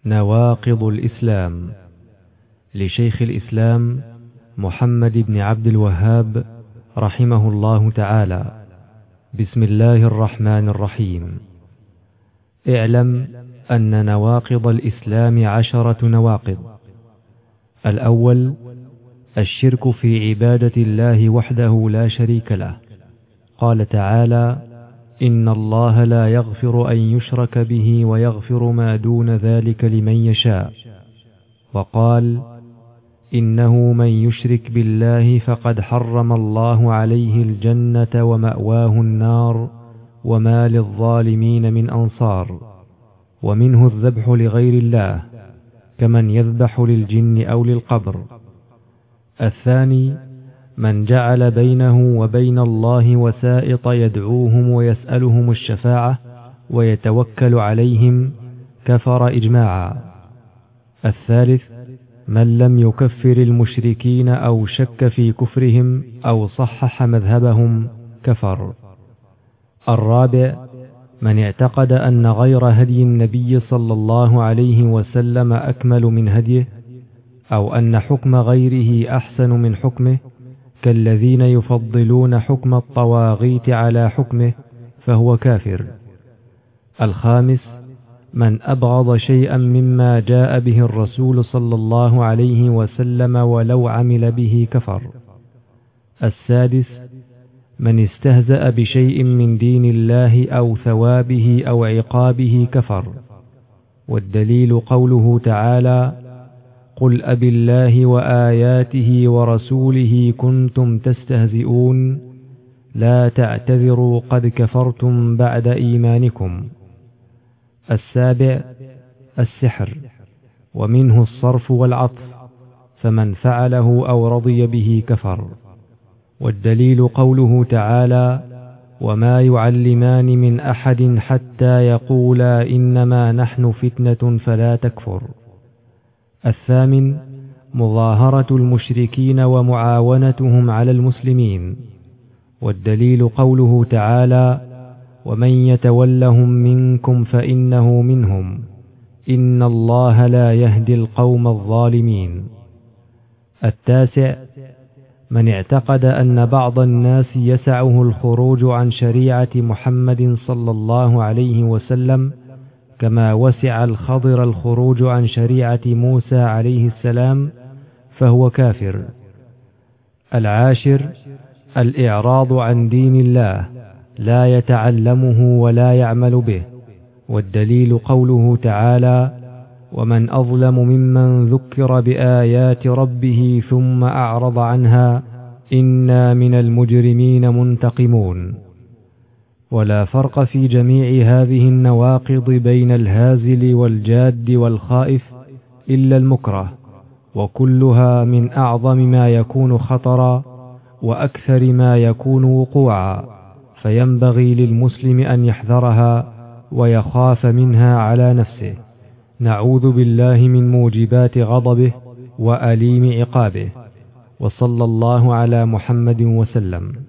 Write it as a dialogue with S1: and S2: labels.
S1: نواقض الإسلام لشيخ الإسلام محمد بن عبد الوهاب رحمه الله تعالى. بسم الله الرحمن الرحيم. اعلم أن نواقض الإسلام 10 نواقض. الأول: الشرك في عبادة الله وحده لا شريك له. قال تعالى: إن الله لا يغفر أن يشرك به ويغفر ما دون ذلك لمن يشاء. وقال: إنه من يشرك بالله فقد حرم الله عليه الجنة ومأواه النار وما للظالمين من أنصار. ومنه الذبح لغير الله كمن يذبح للجن أو للقبر. الثاني: من جعل بينه وبين الله وسائط يدعوهم ويسألهم الشفاعة ويتوكل عليهم، كفر إجماعا. الثالث: من لم يكفر المشركين أو شك في كفرهم أو صحح مذهبهم، كفر. الرابع: من اعتقد أن غير هدي النبي صلى الله عليه وسلم أكمل من هديه، أو أن حكم غيره أحسن من حكمه، كالذين يفضلون حكم الطواغيت على حكمه، فهو كافر. الخامس: من أبغض شيئا مما جاء به الرسول صلى الله عليه وسلم ولو عمل به، كفر. السادس: من استهزأ بشيء من دين الله أو ثوابه أو عقابه، كفر. والدليل قوله تعالى: قل أبالله وآياته ورسوله كنتم تستهزئون لا تعتذروا قد كفرتم بعد إيمانكم. السابع: السحر، ومنه الصرف والعطف، فمن فعله أو رضي به كفر. والدليل قوله تعالى: وما يعلمان من أحد حتى يقولا إنما نحن فتنة فلا تكفر. الثامن: مظاهرة المشركين ومعاونتهم على المسلمين. والدليل قوله تعالى: ومن يتولهم منكم فإنه منهم إن الله لا يهدي القوم الظالمين. التاسع: من اعتقد أن بعض الناس يسعه الخروج عن شريعة محمد صلى الله عليه وسلم كما وسع الخضر الخروج عن شريعة موسى عليه السلام، فهو كافر. العاشر: الإعراض عن دين الله، لا يتعلمه ولا يعمل به. والدليل قوله تعالى: ومن أظلم ممن ذكر بآيات ربه ثم أعرض عنها إنا من المجرمين منتقمون. ولا فرق في جميع هذه النواقض بين الهازل والجاد والخائف إلا المكره، وكلها من أعظم ما يكون خطرا وأكثر ما يكون وقوعا، فينبغي للمسلم أن يحذرها ويخاف منها على نفسه. نعوذ بالله من موجبات غضبه وأليم عقابه. وصلى الله على محمد وسلم.